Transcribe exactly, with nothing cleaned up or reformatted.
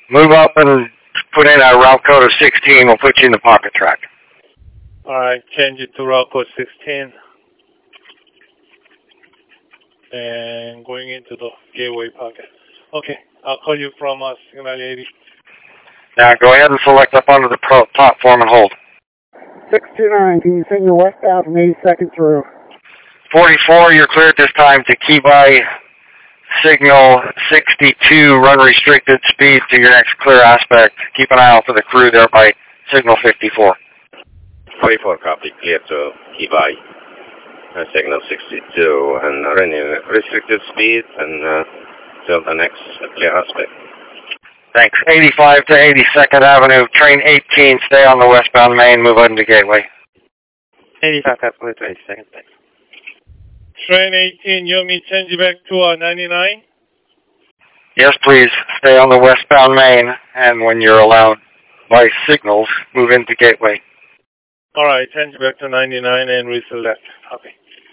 Move up and put in a route code of sixteen. We'll put you in the pocket track. Alright, change it to route code sixteen. And going into the gateway pocket. Okay, I'll call you from uh, signal eighty. Now go ahead and select up onto the pro platform and hold. six two nine, can you send your westbound from eighty-second through? forty-four, you're cleared this time to key by signal sixty-two, run restricted speed to your next clear aspect. Keep an eye out for the crew there by signal fifty-four. forty-four, copy, clear to key by uh, signal sixty-two and running restricted speed and uh, till the next clear aspect. Thanks. eighty-five to eighty-second Avenue, train eighteen, stay on the westbound main, move into gateway. eighty-five, halfway to eighty-second, thanks. Train eighteen, you want me to change you back to uh, ninety-nine? Yes, please. Stay on the westbound main, and when you're allowed by signals, move into gateway. Alright, change you back to ninety-nine and reselect. Copy.